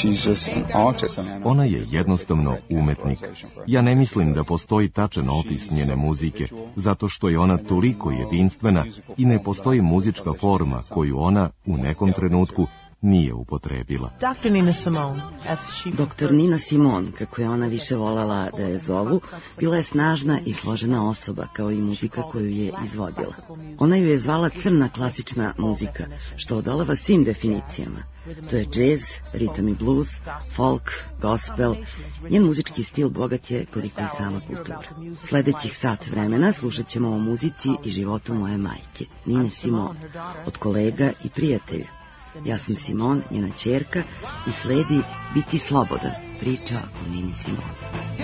Ona je jednostavno umetnik. Ja ne mislim da postoji tačan opis njene muzike, zato što je ona toliko jedinstvena i ne postoji muzička forma koju ona u nekom trenutku nije upotrebila. Dr. Nina Simone, kako je ona više voljela da je zovu, bila je snažna i složena osoba, kao i muzika koju je izvodila. Ona ju je zvala crna klasična muzika, što odoleva svim definicijama. To je džez, ritam i blues, folk, gospel. Njen muzički stil bogat je koliko i sama kultura. Sledećih sat vremena slušat ćemo o muzici i životu moje majke, Nine Simone, od kolega i prijatelja. Ja sam Simon, njena ćerka, i sledi Biti slobodan, priča o Nini Simone.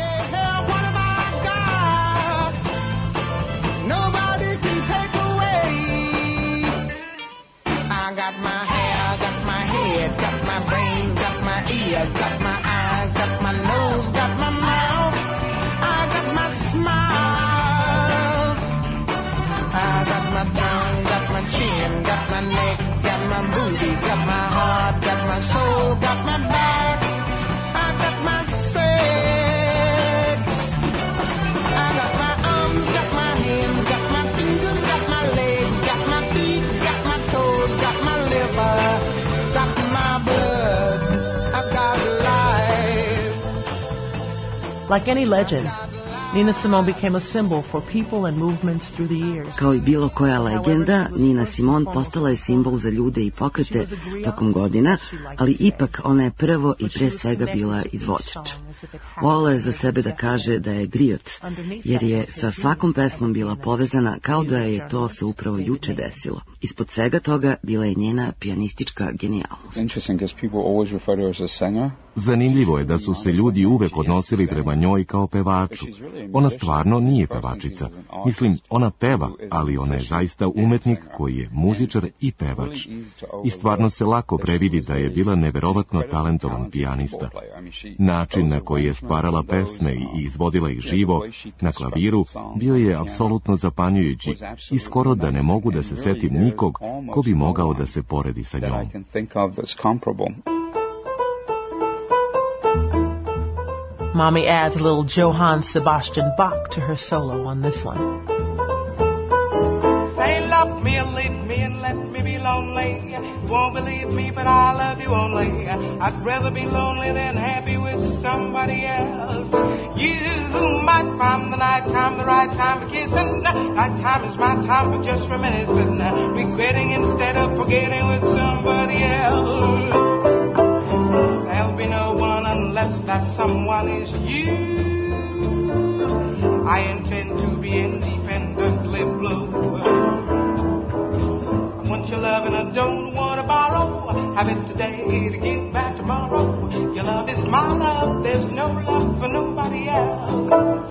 Like any legend, Nina Simone became a symbol for people and movements through the years. Kao i bilo koja legenda, Nina Simone postala je simbol za ljude i pokrete tokom godina, ali ipak ona je prvo i pre svega bila izvođač. Volala je za sebe da kaže da je griot, jer je sa svakom pesmom bila povezana kao da je to se upravo juče desilo. Ispod svega toga bila je njena pijanistička genijalnost. Zanimljivo je da su se ljudi uvek odnosili prema njoj kao pevaču. Ona stvarno nije pevačica. Mislim, ona peva, ali ona je zaista umetnik koji je muzičar i pevač. I stvarno se lako previdi da je bila neverovatno talentovan pijanista. Način na koji je stvarala pesme i izvodila ih živo, na klaviru, bio je apsolutno zapanjujući i skoro da ne mogu da se setim nikog ko bi mogao da se poredi sa njom. Mommy adds a little Johann Sebastian Bach to her solo on this one. Say love me and leave me and let me be lonely. You won't believe me, but I love you only. I'd rather be lonely than happy with somebody else. You might find the night time the right time for kissing. Night time is my time for just reminiscing. Regretting instead of forgetting with somebody else. There'll be no one unless that someone is you. I intend to be independently blue. I want your love and I don't want to borrow. Have it today to give back tomorrow. Your love is my love. There's no love for nobody else.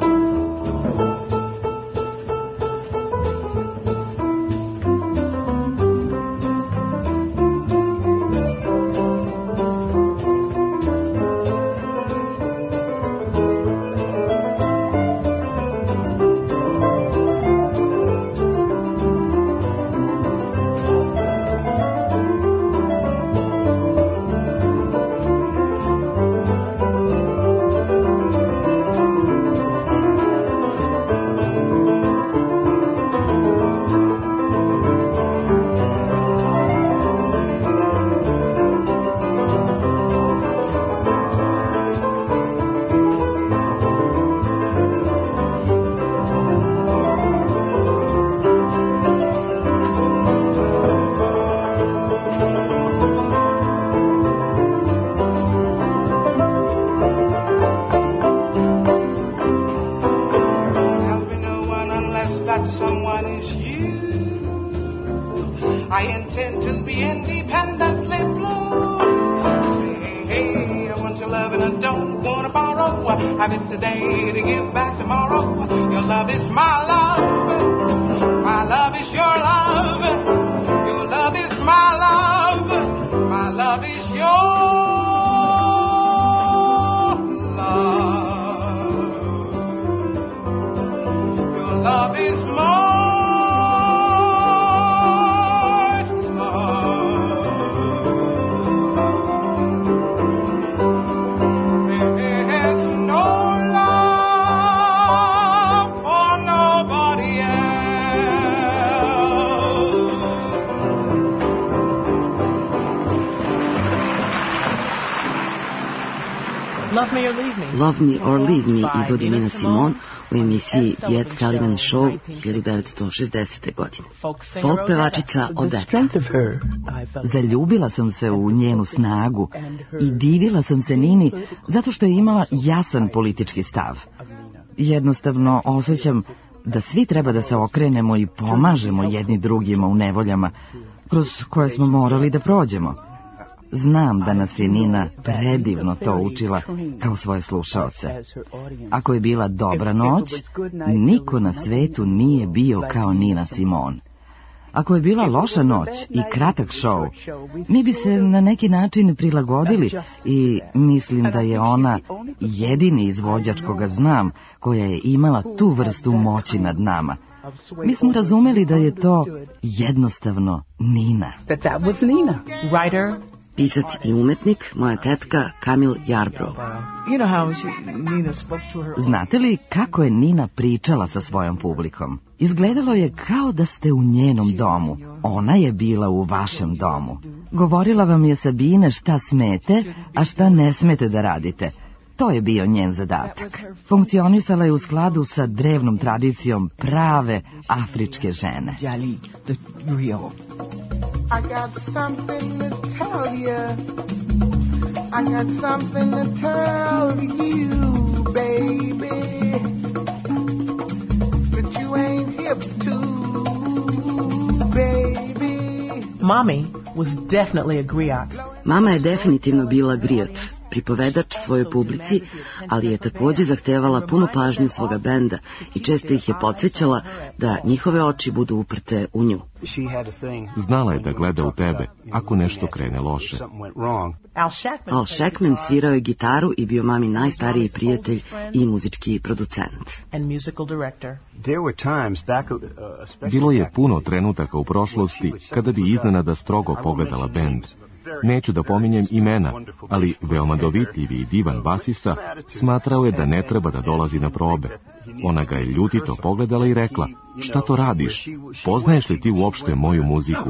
Me or Leave Me. Love Me or Leave Me izvodi Nina Simone u emisiji The Ed Sullivan Show 1960. godine. Folk pevačica Odette. Zaljubila sam se u njenu snagu i divila sam se Nini zato što je imala jasan politički stav. Jednostavno osjećam da svi treba da se okrenemo i pomažemo jedni drugima u nevoljama kroz koje smo morali da prođemo. Znam da nas je Nina predivno to učila kao svoje slušaoce. Ako je bila dobra noć, niko na svetu nije bio kao Nina Simone. Ako je bila loša noć i kratak šou, mi bi se na neki način prilagodili i mislim da je ona jedini izvođač koga znam koja je imala tu vrstu moći nad nama. Mi smo razumeli da je to jednostavno Nina. Writer. Pisac i umetnik, moja tetka Camille Yarbrough. Znate li kako je Nina pričala sa svojom publikom? Izgledalo je kao da ste u njenom domu. Ona je bila u vašem domu. Govorila vam je Sabine šta smete, a šta ne smete da radite. To je bio njen zadatak. Funkcionisala je u skladu sa drevnom tradicijom prave afričke žene. I got something to tell you. I got something to tell you, baby, that you ain't hip to, baby. Mommy was definitely a griot. Mama je definitivno bila griot, pripovedač svojoj publici, ali je također zahtevala punu pažnju svoga benda i često ih je podsjećala da njihove oči budu uprte u nju. Znala je da gleda u tebe ako nešto krene loše. Al Shackman svirao je gitaru i bio mami najstariji prijatelj i muzički producent. Bilo je puno trenutaka u prošlosti kada bi iznenada strogo pogledala bend. Neću da pominjem imena, ali veoma dovitljivi i divan basista smatrao je da ne treba da dolazi na probe. Ona ga je ljutito pogledala i rekla, šta to radiš? Poznaješ li ti uopšte moju muziku?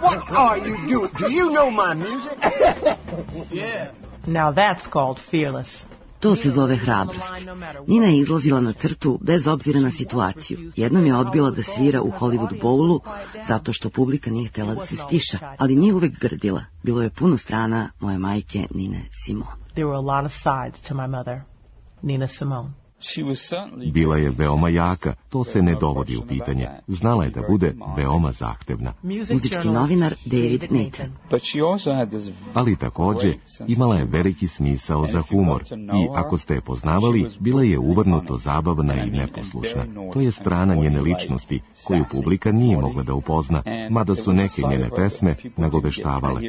Now that's called fearless. To se zove hrabrost. Nina je izlazila na crtu bez obzira na situaciju. Jednom je odbila da svira u Hollywood Bowlu zato što publika nije htjela da se stiša, ali nije uvek grdila. Bilo je puno strana moje majke Nine Simone. There were a lot of sides to my mother, Nina Simone. Bila je veoma jaka, to se ne dovodi u pitanje. Znala je da bude veoma zahtevna. Muzički novinar David Nathan. Ali također imala je veliki smisao za humor i ako ste je poznavali, bila je uvrnuto zabavna i neposlušna. To je strana njene ličnosti koju publika nije mogla da upozna, mada su neke njene pesme nagoveštavale.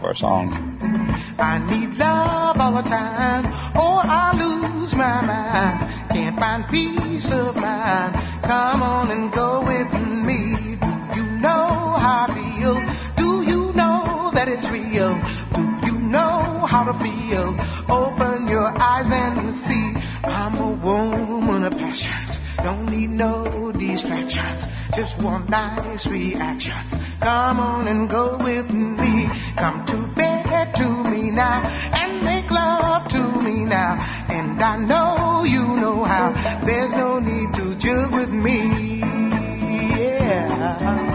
Can't find peace of mind. Come on and go with me. Do you know how I feel? Do you know that it's real? Do you know how to feel? Open your eyes and see. I'm a woman of passions. Don't need no distractions. Just one nice reaction. Come on and go with me. Come to bed to me now and make love to me now. And I know you know how. There's no need to jug with me. Yeah.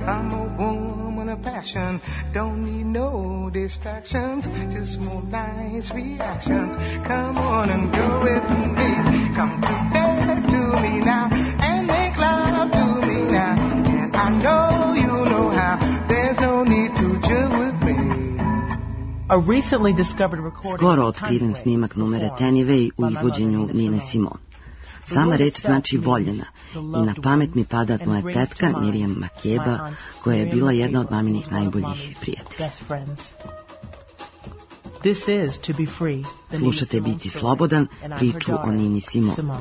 I'm a woman of passion, don't need no distractions, just more nice reactions. Come on and go with me, come to me now, and make love to me now. And I know you know how, there's no need to chill with me. A recently discovered recording. Skoro otkriven snimak numera Anyway u izvođenju Nine Simone. Sama reč znači voljena i na pamet mi pada moja tetka Miriam Makeba, koja je bila jedna od maminih najboljih prijatelja. Slušate Biti slobodan, priču o Nini Simone.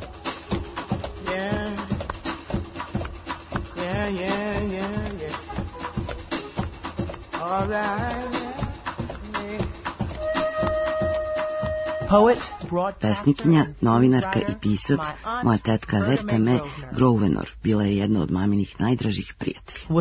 Pesnikinja, novinarka i pisac, moja tetka Verta Me Grosvenor bila je jedna od maminih najdražih prijatelja.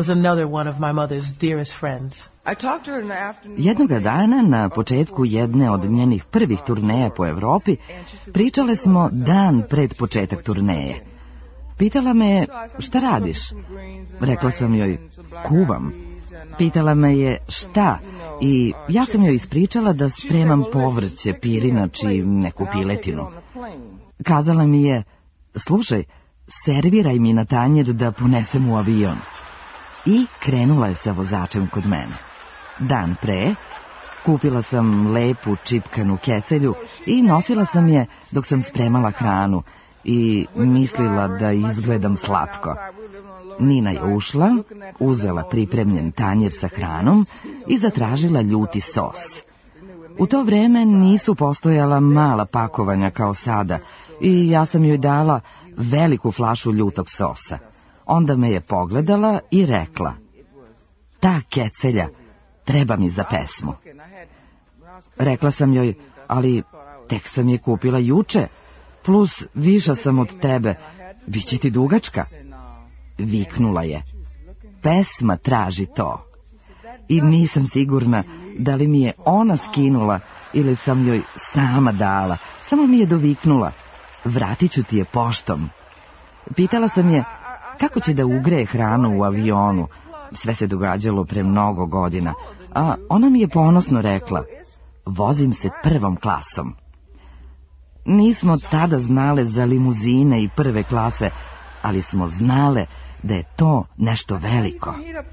Jednoga dana, na početku jedne od njenih prvih turneja po Evropi, pričale smo dan pred početak turneje. Pitala me je, šta radiš? Rekla sam joj, kuvam. Pitala me je šta i ja sam joj ispričala da spremam povrće, pirinač i neku piletinu. Kazala mi je, slušaj, serviraj mi na tanjer da ponesem u avion. I krenula je sa vozačem kod mene. Dan pre kupila sam lepu čipkanu kecelju i nosila sam je dok sam spremala hranu i mislila da izgledam slatko. Nina je ušla, uzela pripremljen tanjer sa hranom i zatražila ljuti sos. U to vreme nisu postojala mala pakovanja kao sada i ja sam joj dala veliku flašu ljutog sosa. Onda me je pogledala i rekla, ta kecelja treba mi za pesmu. Rekla sam joj, ali tek sam je kupila juče, plus viša sam od tebe, biće ti dugačka. Viknula je, pesma traži to. I nisam sigurna da li mi je ona skinula ili sam joj sama dala, samo mi je doviknula, vratit ću ti je poštom. Pitala sam je, kako će da ugreje hranu u avionu, sve se događalo pre mnogo godina, a ona mi je ponosno rekla, vozim se prvom klasom. Nismo tada znale za limuzine i prve klase, ali smo znale da je to nešto veliko.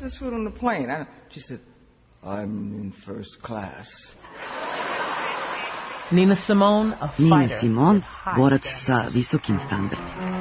Nina Simone, borac sa visokim standardima.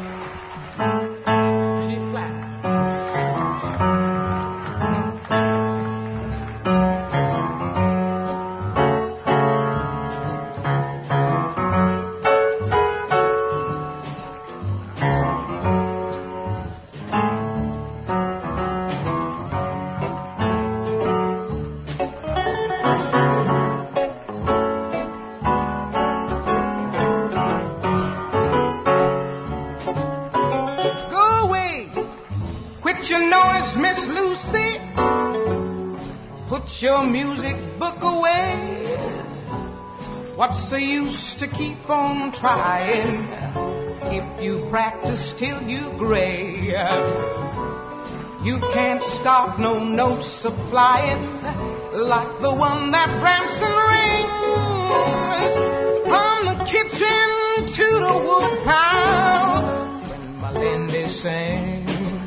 Your music book away. What's the use to keep on trying if you practice till you gray? You can't stop no notes of flying like the one that Branson rings from the kitchen to the woodpile when Melinda sings.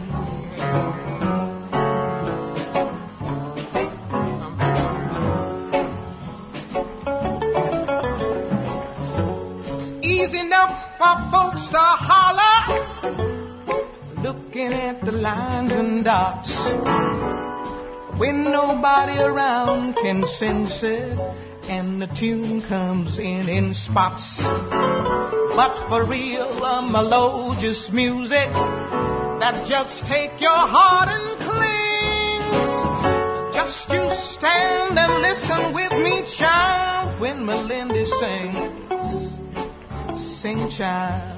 Folks to holler, looking at the lines and dots, when nobody around can sense it, and the tune comes in spots. But for real, melodious music that just take your heart and clings. Just you stand and listen with me, child, when Melinda sings. Sing, child.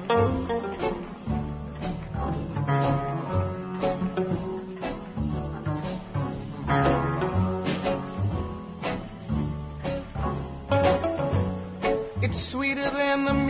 It's sweeter than the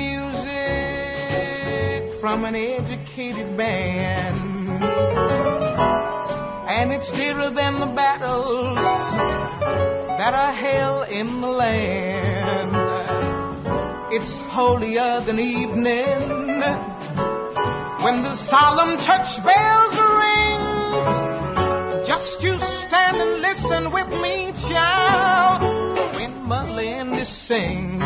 music from an educated band, and it's dearer than the battles that are held in the land. It's holier than evening when the solemn church bells rings. Just you stand and listen with me, child, when Melindy sings.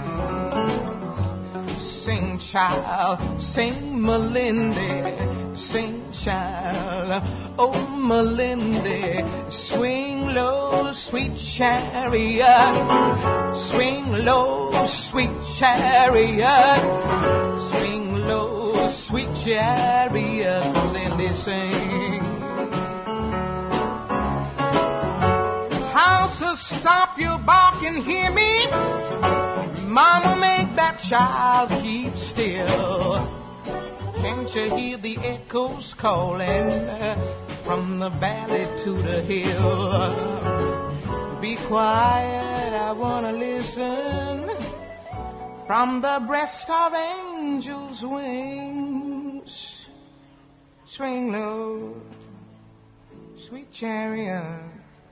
Sing, child, sing, Melindy, sing, child. Oh, Melindy, swing low, sweet chariot. Swing low, sweet chariot. Swing low, sweet chariot. Melindy, sing. House, stop your bark and hear me. Mama, make that child keep still. Can't you hear the echoes calling from the valley to the hill? Be quiet, I want to listen. From the breast of angels' wings, swing low, sweet chariot.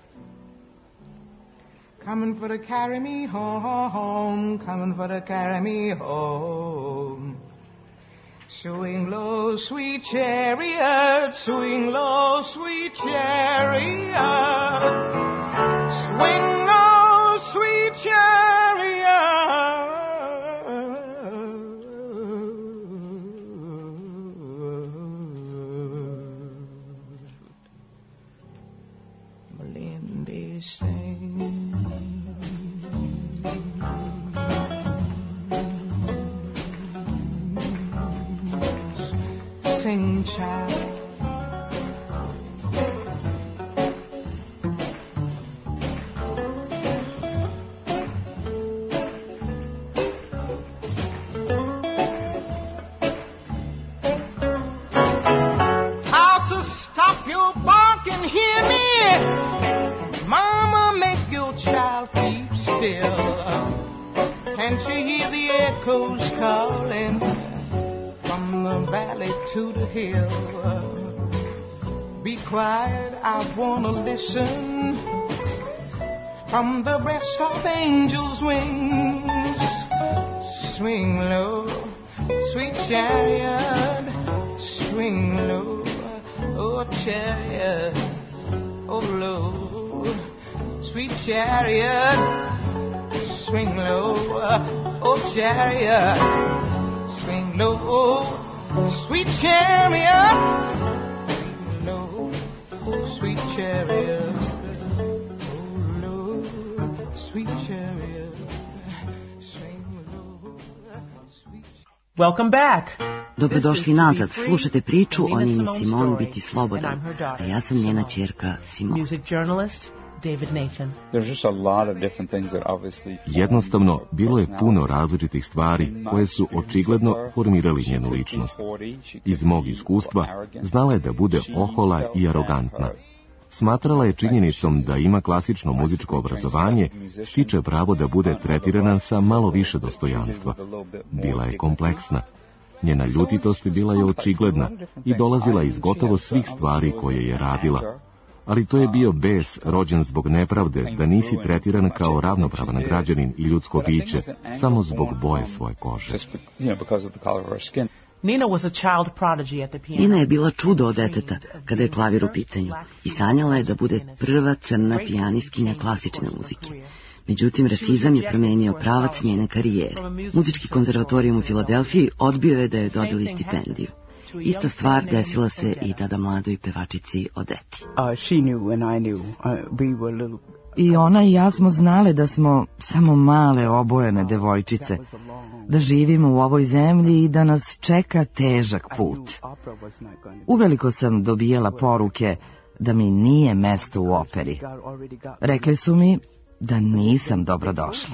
Coming for to carry me home, coming for to carry me home. Swing low, sweet chariot, swing low, sweet chariot. Swing low, sweet chariot. Melindy sings. Sing, child. Towser, stop your bark and hear me. Mama, make your child keep still. Can't you hear the echoes calling from the valley to the hill? Be quiet, I wanna listen. From the breast of angels' wings, swing low, sweet chariot. Swing low, oh chariot, oh low, sweet chariot. Swing low, oh chariot. Swing low, sweet chariot. Swing low, sweet chariot. Oh, low, sweet chariot. Swing low, sweet chariot. Welcome back. Dobrodošli nazad. Slušate priču o Nini Simone Biti slobodan, a ja sam njena ćerka Simone. Music journalist David Nathan. Jednostavno, bilo je puno različitih stvari koje su očigledno formirali njenu ličnost. Iz mog iskustva, znala je da bude ohola i arogantna. Smatrala je činjenicom da ima klasično muzičko obrazovanje, stiče pravo da bude tretirana sa malo više dostojanstva. Bila je kompleksna. Njena ljutitost bila je očigledna i dolazila iz gotovo svih stvari koje je radila. Ali to je bio bes rođen zbog nepravde da nisi tretiran kao ravnopravan građanin i ljudsko biće samo zbog boje svoje kože. Nina je bila čudo od deteta kada je klavir u pitanju i sanjala je da bude prva crna pijanistkinja klasične muzike. Međutim, rasizam je promenio pravac njene karijere. Muzički konzervatorijum u Filadelfiji odbio je da joj dodeli stipendiju. Ista stvar desila se i tada mladoj pevačici Odeti. I ona i ja smo znale da smo samo male obojene devojčice, da živimo u ovoj zemlji i da nas čeka težak put. Uveliko sam dobijala poruke da mi nije mesto u operi. Rekli su mi da nisam dobrodošla.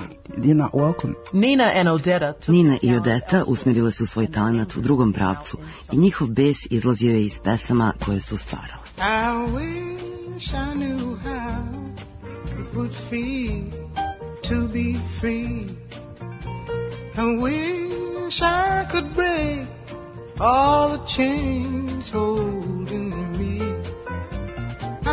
Nina i Odeta usmjerile su svoj talent u drugom pravcu i njihov bes izlazio je iz pesama koje su stvarale. I wish I knew how it would feel to be free. I wish I could break all the chains holding me.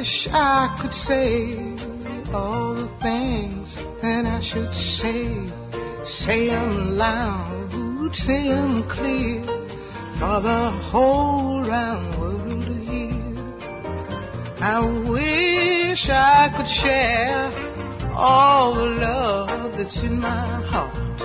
wish I could say all the things that I should say. Say 'em loud, say 'em clear, for the whole round world to hear. I wish I could share all the love that's in my heart.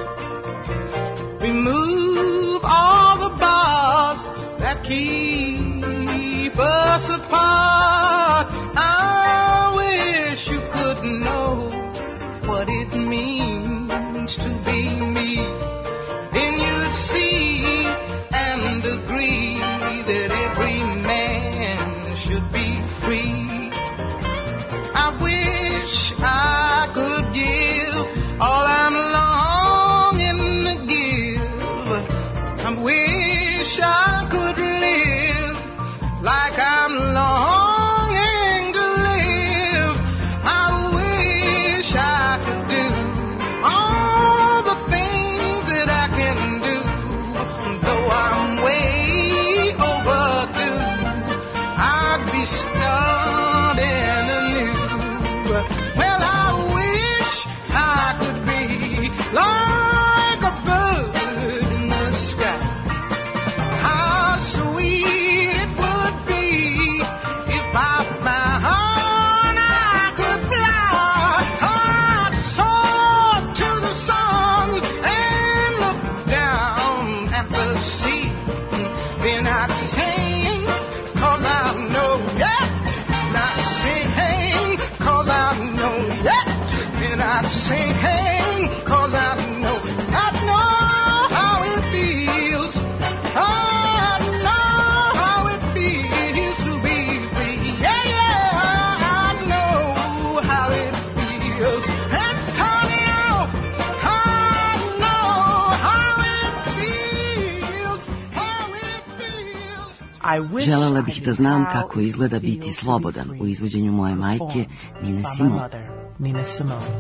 Remove all the bars that keep us apart. I wish you could know what it means to be me. Then you'd see and agree that every man should be free. I wish I could give all I'm longing to give. I wish I could live like I'm longing to live. I wish I could do all the things that I can do, though I'm way overdue. I'd be starting anew. Well, I wish I could be like a bird in the sky. How sweet it would be if by my heart I could fly. I'd soar to the sun and look down at the sea. Then I'd sing, 'cause I know, yeah. And I'd sing, 'cause I know, yeah. And I'd sing, 'cause I know how it feels. I know how it feels to be free. Yeah, yeah, I know how it feels. And Antonio, I know how it feels, how it feels. I wish Želela bih I da knew znam how kako it izgleda feels biti to slobodan be u free. izvođenju moje majke Performed Nine by my Simone. mother, Nina Simone.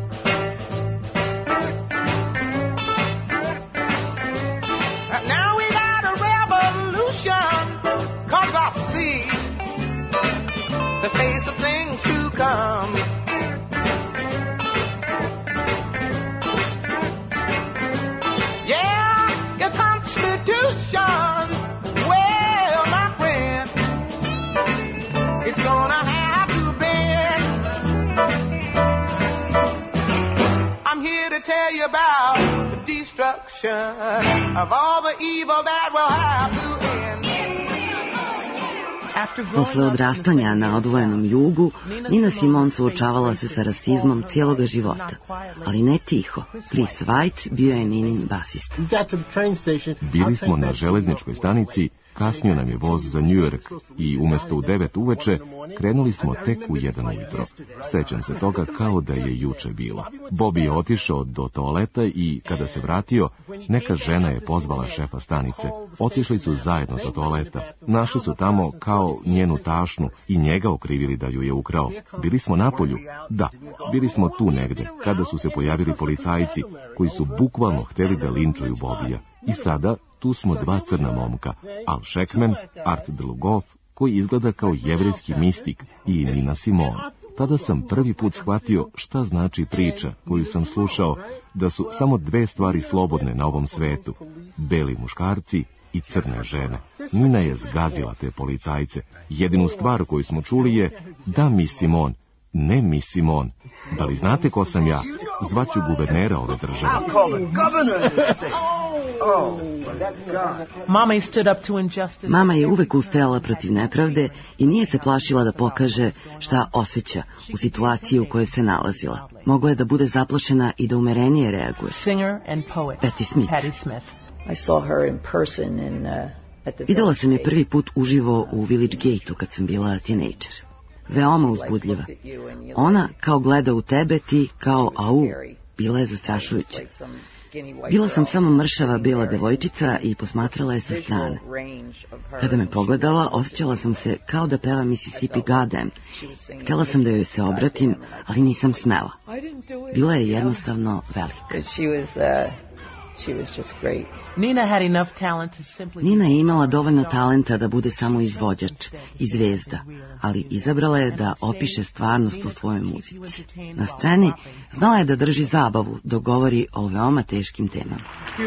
Now we got a revolution, 'cause I see the face of things to come. Yeah, your Constitution, well, my friend, it's gonna have to bend. I'm here to tell you about the destruction of all the evil that will have to end. After growing Posle up odrastanja in na odvojenom jugu, Nina Simone suočavala se sa rasizmom cijeloga života, ali ne tiho. Chris White bio je Ninin basista. Bili smo na železničkoj stanici, kasnio nam je voz za New York i umjesto u 9 uveče krenuli smo tek u 1 ujutro. Sećam se toga kao da je juče bilo. Bobby je otišao do toaleta i kada se vratio, neka žena je pozvala šefa stanice. Otišli su zajedno do toaleta. Našli su tamo kao njenu tašnu i njega okrivili da ju je ukrao. Bili smo napolju? Da, bili smo tu negde, kada su se pojavili policajci koji su bukvalno hteli da linčuju Bobija. I sada tu smo 2 crna momka, Al Sheckman, Art Delugov, koji izgleda kao jevrejski mistik, i Nina Simone. Tada sam prvi put shvatio šta znači priča koju sam slušao, da su samo 2 stvari slobodne na ovom svetu, beli muškarci i crne žene. Nina je zgazila te policajce. Jedinu stvar koju smo čuli je: da, Miss Simone, ne Miss Simone. Da li znate ko sam ja? Zvaću guvernera ove države. Mama je uvek ustajala protiv nepravde i nije se plašila da pokaže šta osjeća u situaciji u kojoj se nalazila. Mogla je da bude zaplašena i da umerenije reaguje. Patti Smith. Videla sam je prvi put uživo u Village Gateu kad sam bila tinejdžer. Veoma uzbudljiva. Ona kao gleda u tebe, ti kao au. Bila je zastrašujuća. Bila sam samo mršava bela devojčica i posmatrala je sa strane. Kada me pogledala, osjećala sam se kao da peva Mississippi Goddam. Htjela sam da joj se obratim, ali nisam smela. Bila je jednostavno velika. She was just great. Nina had enough talent to simply... Nina je imala dovoljno talenta da bude samo izvođač i zvezda, ali izabrala je da opiše stvarnost u svojoj muzici. Na sceni znala je da drži zabavu dok govori o veoma teškim temama.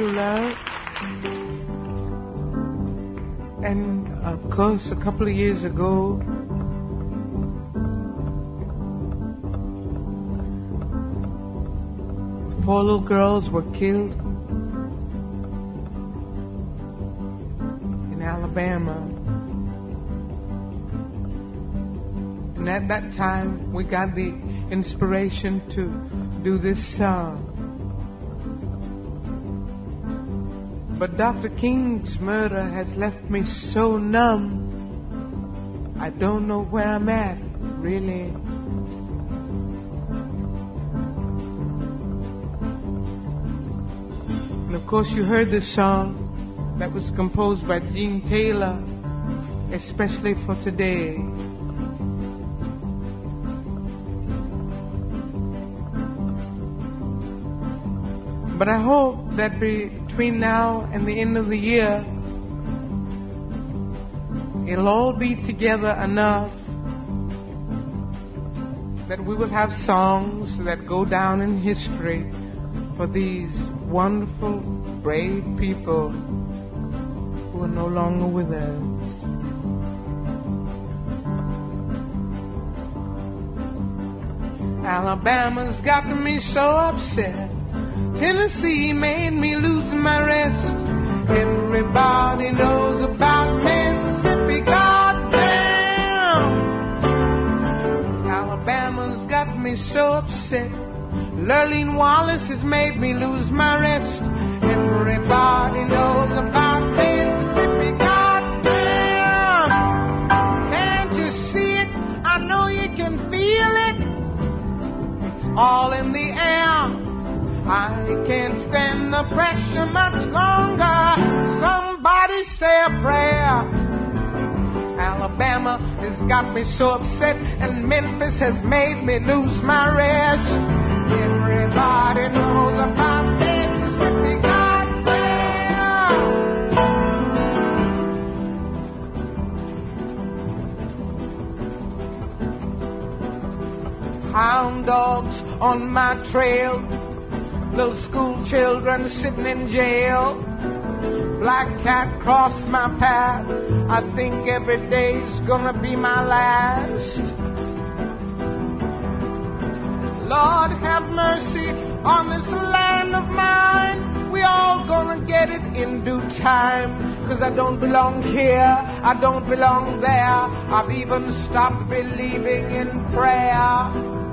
And of course, a couple of years ago, four little girls were killed in Alabama. And at that time, we got the inspiration to do this song. But Dr. King's murder has left me so numb. I don't know where I'm at, really. And of course you heard this song that was composed by Gene Taylor, especially for today. But I hope that between now and the end of the year, it'll all be together enough that we will have songs that go down in history for these wonderful, brave people who are no longer with us. Alabama's got me so upset. Tennessee made me lose my rest. Everybody knows about Mississippi, goddamn. Alabama's got me so upset. Lurleen Wallace has made me lose my rest. Everybody knows about Mississippi, goddamn. Can't you see it? I know you can feel it. It's all in the air. I can't stand the pressure much longer. Somebody say a prayer. Alabama has got me so upset, and Memphis has made me lose my rest. Everybody knows about Mississippi, goddamn. Hound dogs on my trail. Little school children sitting in jail. Black cat crossed my path. I think every day's gonna be my last. Lord have mercy on this land of mine. We all gonna get it in due time. 'Cause I don't belong here, I don't belong there. I've even stopped believing in prayer.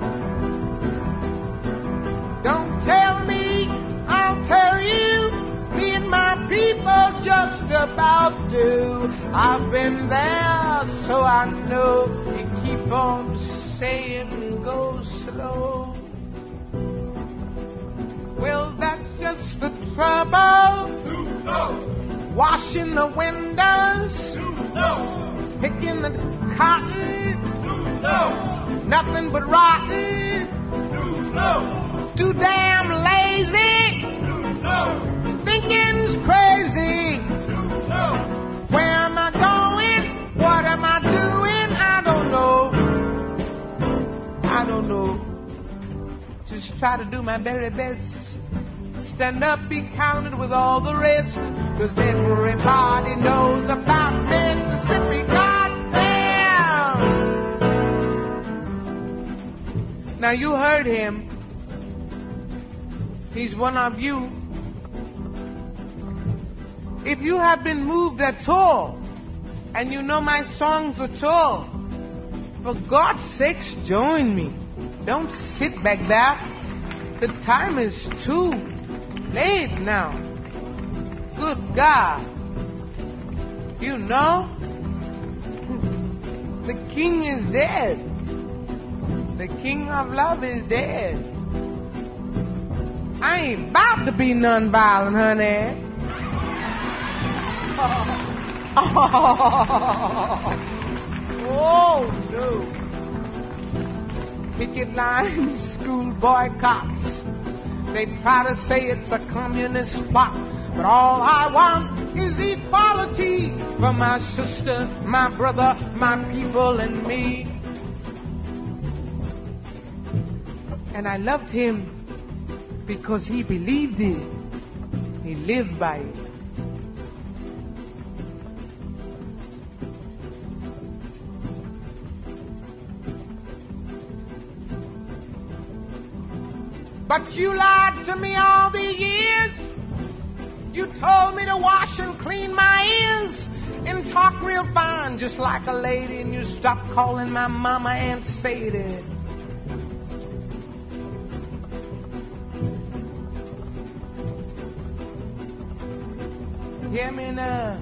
Don't tell me, I'll tell you. Me and my people just about do. I've been there, so I know. You keep on saying go slow. Well, that's just the trouble. Washing the windows. Picking the cotton. Nothing but rotten. Too damn lazy. Thinking's crazy. Where am I going? What am I doing? I don't know. I don't know. Just try to do my very best. Stand up, be counted with all the rest. 'Cause everybody knows about Mississippi, goddamn. Now you heard him. He's one of you. If you have been moved at all, and you know my songs at all, for God's sakes, join me. Don't sit back there. The time is too late now. Good God. You know, the king is dead. The king of love is dead. I ain't about to be nonviolent, honey. Oh, no. Picket lines, school boycotts, They try to say it's a communist plot, but all I want is equality for my sister, my brother, my people, and me. And I loved him because he believed it. He lived by it. But you lied to me all these years. You told me to wash and clean my ears and talk real fine just like a lady, and you stopped calling my mama Aunt Sadie. Hear me now.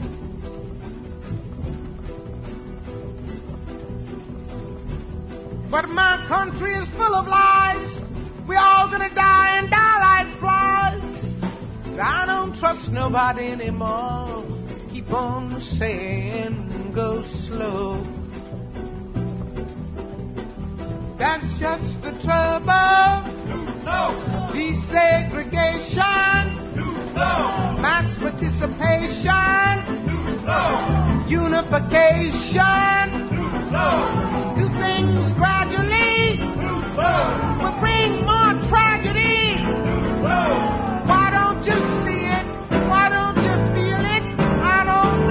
But my country is full of lies. We all gonna die and die like flies. I don't trust nobody anymore. Keep on saying go slow. That's just the trouble. Desegregation. Mass participation. Unification. Do things gradually. Will bring more tragedy. Why don't you see it? Why don't you feel it? I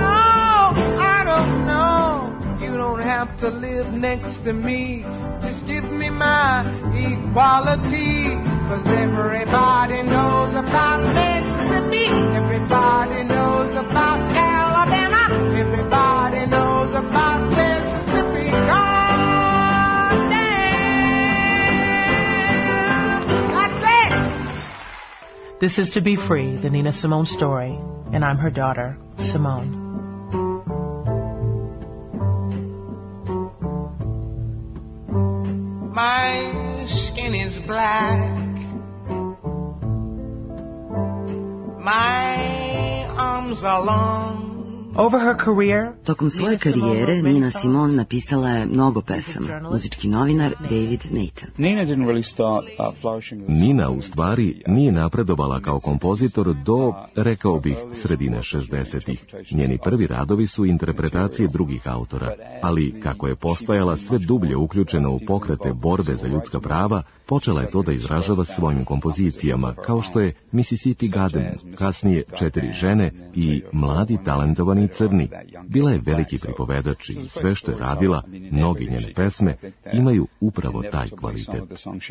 don't know. You don't have to live next to me. Just give me my equality. 'Cause everybody knows about Mississippi. Everybody knows about Alabama. Everybody knows about Mississippi. This is To Be Free, the Nina Simone story, and I'm her daughter, Simone. My skin is black. My arms are long. Over her career, Tokom svoje karijere Nina Simone napisala je mnogo pesama. Muzički novinar David Nathan. Nina u stvari nije napredovala kao kompozitor do, rekao bih, sredine 60-ih. Njeni prvi radovi su interpretacije drugih autora, ali kako je postajala sve dublje uključena u pokrete borbe za ljudska prava, počela je to da izražava svojim kompozicijama, kao što je Mississippi Garden, kasnije 4 žene i Mladi talentovani crni. Bila je veliki pripovedač i sve što je radila, mnogi njene pesme imaju upravo taj kvalitet.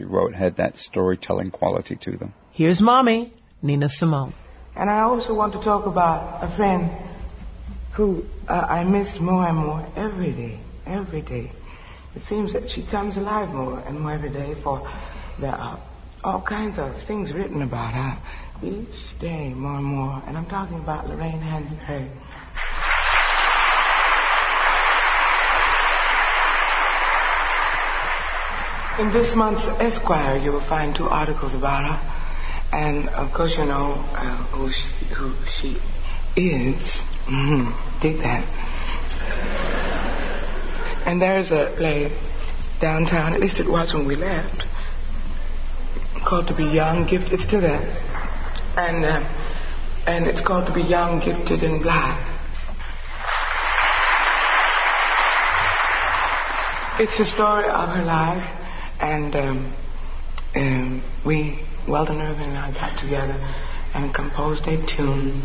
Here's Mommy, Nina Simone. And I also want to talk about a friend who I miss more and more every day. It seems that she comes alive more and more every day, for there are all kinds of things written about her each day more and more. And I'm talking about Lorraine Hanson Hurd. In this month's Esquire, you will find 2 articles about her. And, of course, you know who she is. Dig that. And there's a play downtown, at least it was when we left, called To Be Young, Gifted. It's still there. And it's called To Be Young, Gifted, and Black. It's a story of her life. And we, Weldon Irvin and I, got together and composed a tune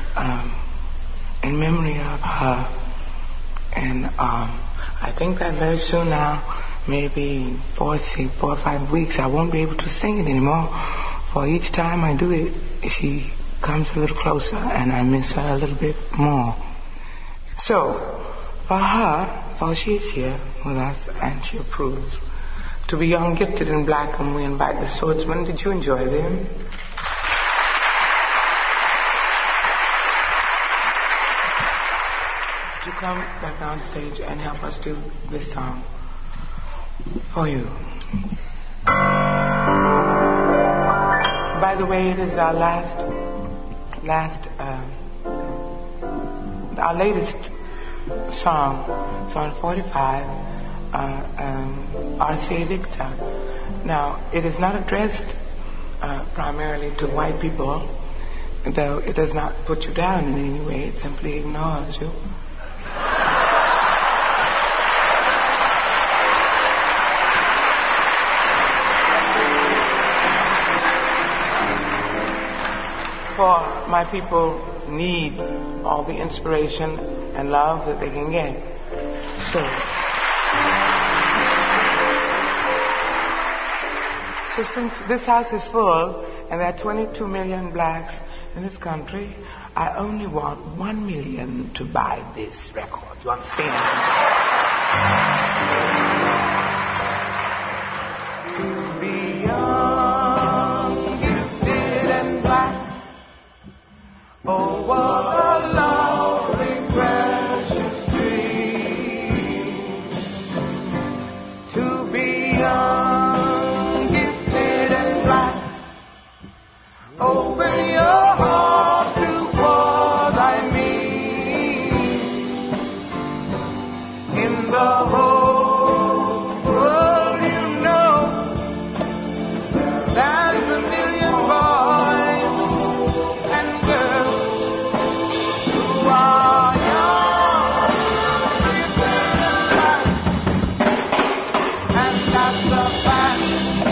in memory of her. And I think that very soon now, maybe 4 or 5 weeks, I won't be able to sing it anymore. For each time I do it, she comes a little closer and I miss her a little bit more. So, for her, while she's here with us and she approves, To Be Young, Gifted, and Black, and we invite the Swordsmen. Did you enjoy them? Would you come back on stage and help us do this song for you? By the way, it is our our latest song. It's on 45. R.C. Victor. Now, it is not addressed primarily to white people, though it does not put you down in any way, it simply ignores you. For my people need all the inspiration and love that they can get. So since this house is full and there are 22 million blacks in this country, I only want 1 million to buy this record. You understand? To be young, gifted and black. Oh, what a lovely, precious dream. To be young, gifted and black. Open your heart to what I mean. In the whole world, you know, there's a million boys and girls who are young, gifted and black, and that's a fact.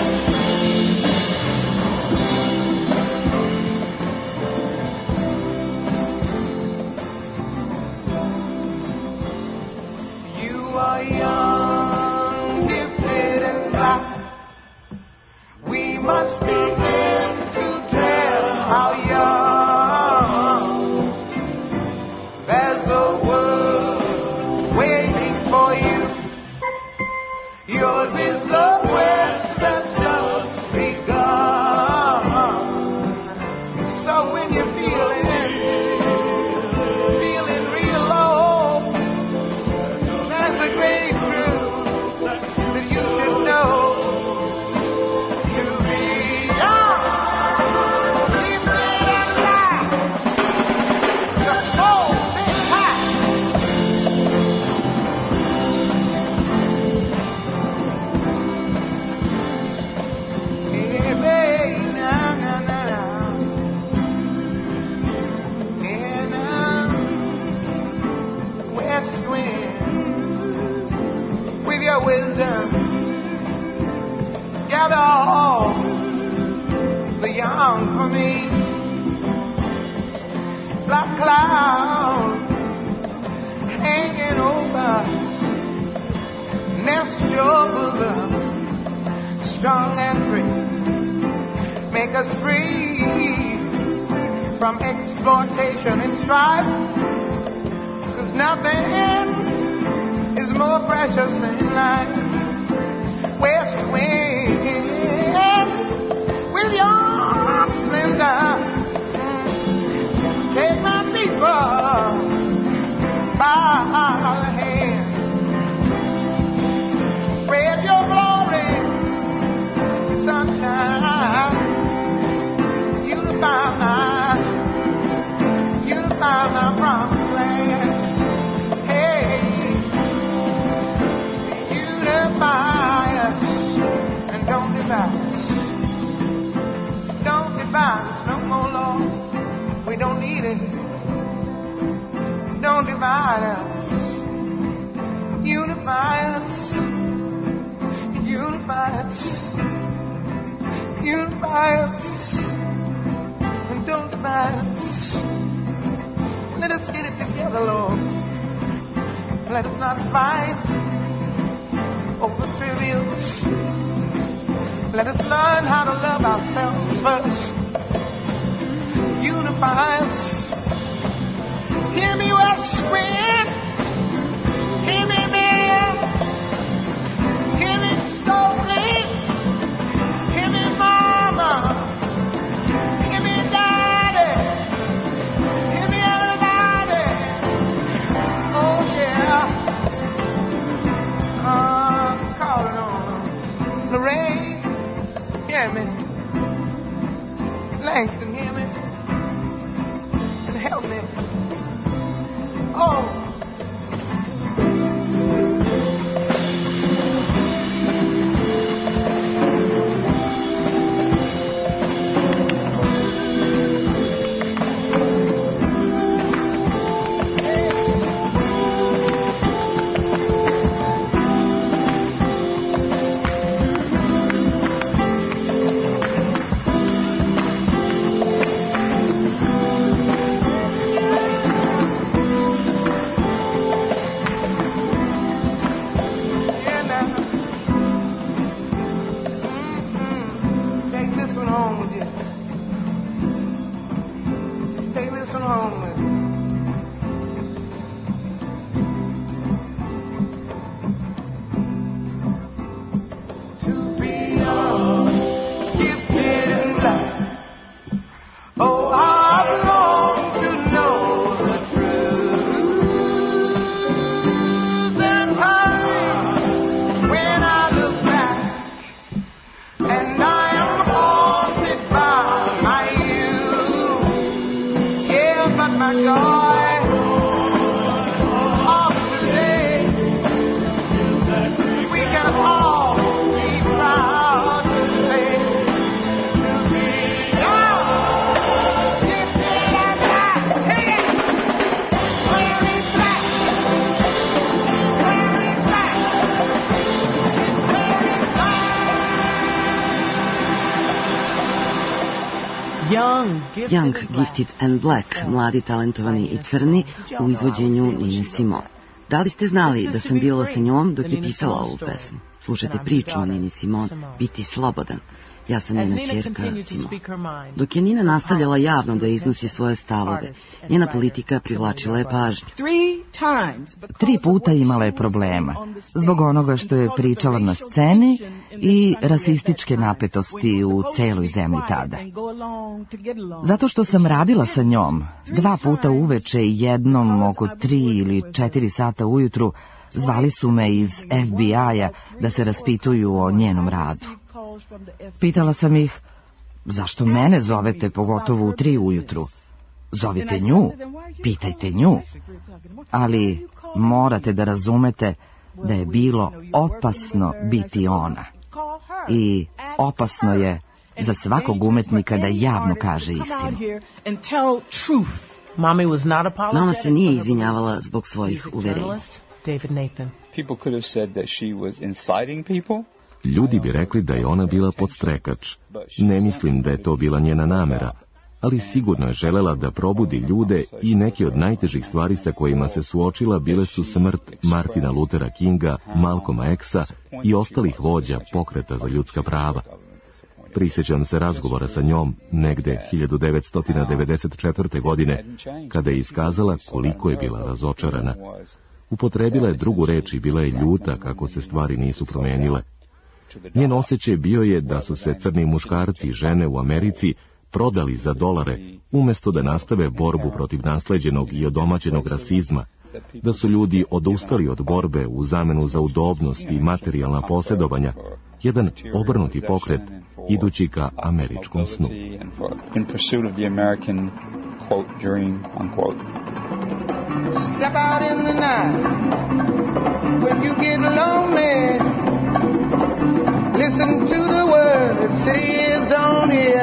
You are young, gifted and black. We must begin to tell how young. There's a world waiting for you. Yours is the quest that's just begun. So when you're feeling real low, there's a great truth that you should know. To be young, gifted and black, the whole thing high. Hey, baby, now, now, now, now. Yeah, now, west wind, with your wisdom, gather all the young for me. Black cloud hanging over, nest your bosom, strong and free. Make us free from exploitation and strife, 'cause nothing is more precious than life. West wind, with your splendor, take my people by the hand. Spread your glory, sunshine. Unify my promised land. Hey, unify us and don't divide us. Don't divide us no more, Lord. We don't need it. Don't divide us. Unify us. Unify us. Unify us. And don't divide us. Let us get it together, Lord. Let us not fight over trivials. Let us learn how to love ourselves first. Unify us. Hear me, West Wind. Hear me, man. Hear me slowly. Hear me, mama. Hear me, daddy. Hear me, everybody. Oh, yeah. Calling on Lorraine. Hear me. Langston, hear me. And help me. Oh. Young, Gifted and Black, mladi, talentovani i crni, u izvođenju Nine Simone. Da li ste znali da sam bila sa njom dok je pisala ovu pesmu? Slušajte priču o Nini Simone, Biti slobodan. Ja sam njena ćerka Simone. Dok je Nina nastavljala javno da iznosi svoje stavove, njena politika privlačila je pažnju. 3 puta imala je problema, zbog onoga što je pričala na sceni i rasističke napetosti u celoj zemlji tada. Zato što sam radila sa njom, 2 puta uveče i jednom oko 3 ili 4 sata ujutru, zvali su me iz FBI-a da se raspituju o njenom radu. Pitala sam ih, zašto mene zovete pogotovo u 3 ujutru? Zovite nju, pitajte nju. Ali morate da razumete da je bilo opasno biti ona. I opasno je za svakog umetnika da javno kaže istinu. Mama se nije izvinjavala zbog svojih uverenja. Ljudi bi rekli da je ona bila podstrekač. Ne mislim da je to bila njena namera, ali sigurno je želela da probudi ljude i neke od najtežih stvari sa kojima se suočila bile su smrt Martina Luthera Kinga, Malcolma X-a i ostalih vođa pokreta za ljudska prava. Prisjećam se razgovora sa njom negde 1994. godine, kada je iskazala koliko je bila razočarana. Upotrebila je drugu reč i bila je ljuta kako se stvari nisu promenile. Njen osjećaj bio je da su se crni muškarci i žene u Americi prodali za dolare, umjesto da nastave borbu protiv nasleđenog i odomaćenog rasizma, da su ljudi odustali od borbe u zamenu za udobnost i materijalna posjedovanja, jedan obrnuti pokret idući ka američkom snu. Step out in the night when you get lonely. Listen to the word that says don't hear.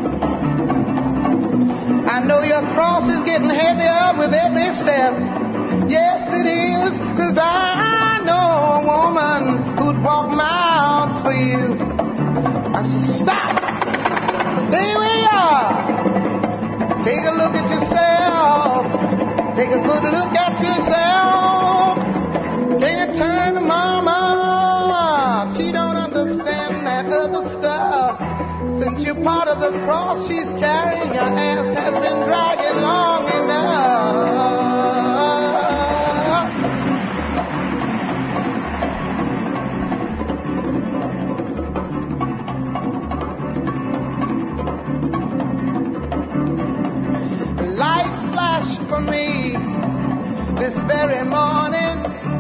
I know your cross is getting heavier with every step. Yes, it is, 'cause I know a woman who'd walk miles for you. I said, stop, stay where you are. Take a look at yourself. Take a good look at yourself. Can't turn to mama. She don't understand that other stuff. Since you're part of the cross she's carrying, your ass has been dragging long enough. Light flashed for me this very morning.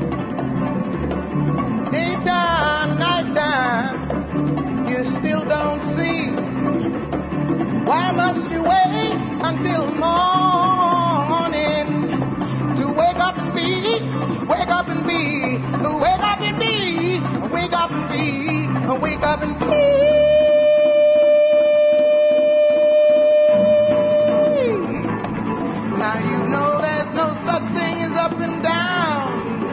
Daytime, nighttime, you still don't see. Why must you wait until morning to wake up and be, wake up and be, wake up and be, wake up and be, wake up and be? Now you know there's no such thing as up and down.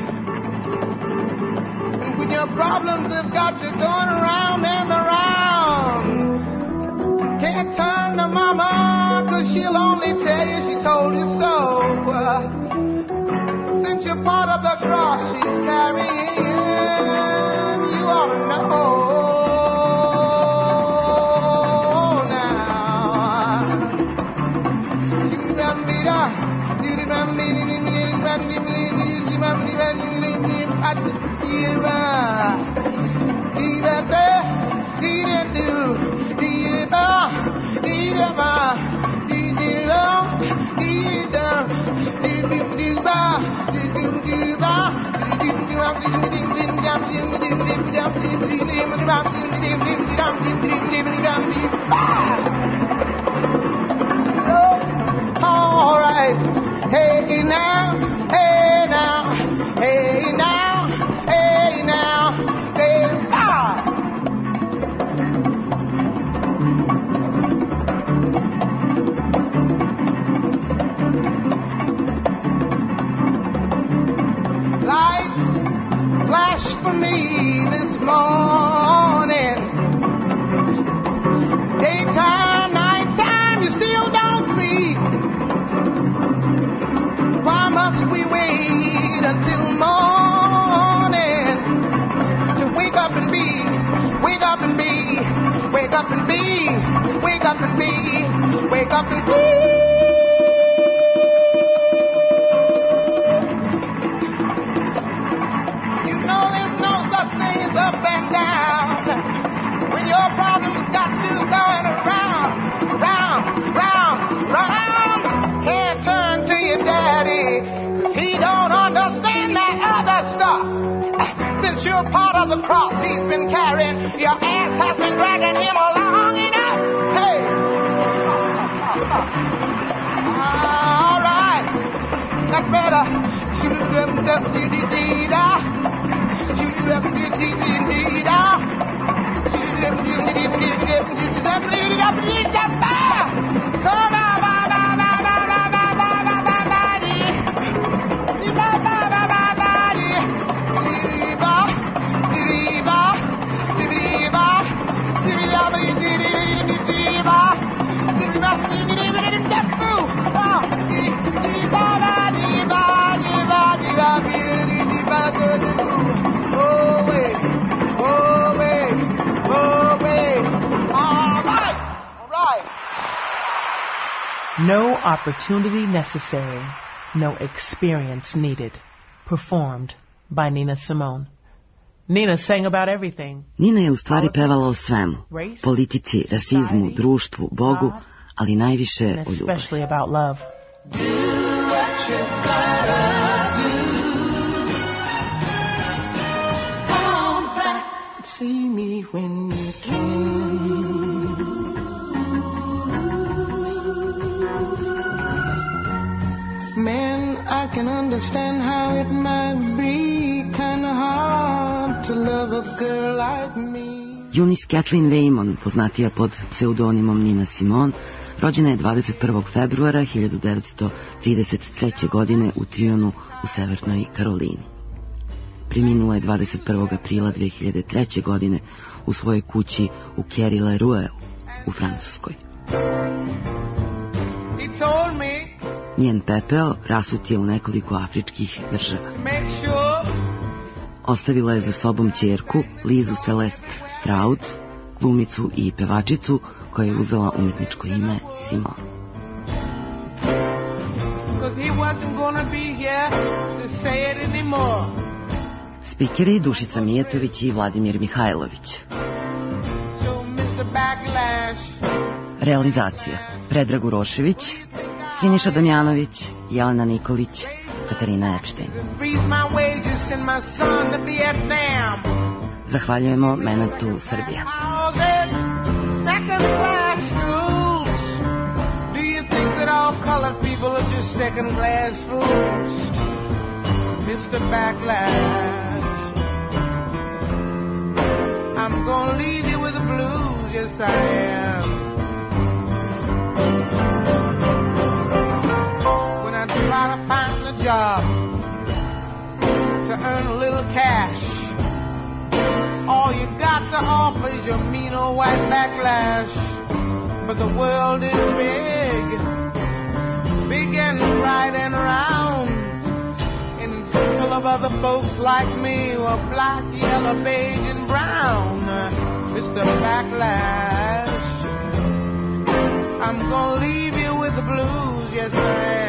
And when your problems have got you going around and around, can't turn to mama, 'cause she'll only tell you she told you so. Since you're part of the cross she's carrying, you ought to know. All right, hey now, hey now, hey now, hey now, hey ah. Light flashed for me this morning. Daytime. Wake up and be. Wake up and be. You know there's no such thing as up and down. When your problems got you going around, round, round, round. Can't turn to your daddy, 'cause he don't understand that other stuff. Since you're part of the cross he's been carrying, your ass has been dragging him along enough. Hey! All right. That's better. Shoot-a-dum-dum-dee-dee-dee-da. Shoot-a-dum-dee-dee-dee-da. Shoot-a-dum-dee-dee-dee-da. No opportunity necessary, no experience needed. Performed by Nina Simone. Nina sang about everything. Nina je u stvari pevala o svemu. Politici, rasizmu, društvu, Bogu, ali najviše o ljubavi. Especially about love. Do what you gotta do. Come back, see me when you can. Man, I can understand how it might be kind of hard to love a girl like me. Eunice Kathleen Waymon, poznatija pod pseudonimom Nina Simone, rođena je 21. februara 1933. godine u Trionu u Severnoj Karolini. Preminula je 21. aprila 2003. godine u svojoj kući u Carry-le-Rouet u Francuskoj. Njen pepeo rasut je u nekoliko afričkih država. Ostavila je za sobom ćerku Lizu Celeste Stroud, glumicu i pevačicu koja je uzela umetničko ime Simone. Spikeri Dušica Mijetović i Vladimir Mihajlović. Realizacija Predrag Urošević, Siniša Damjanović, Jelena Nikolić, Katarina Epštein. Zahvaljujemo Menetu Srbija. I'm gonna leave you with the blues, yes I am. When I try to find a job to earn a little cash, all you got to offer is your mean old white backlash. But the world is big, big and bright and round, and it's full of other folks like me who are black, yellow, beige and brown. Mr. Backlash, I'm gonna leave you with the blues, yes I am.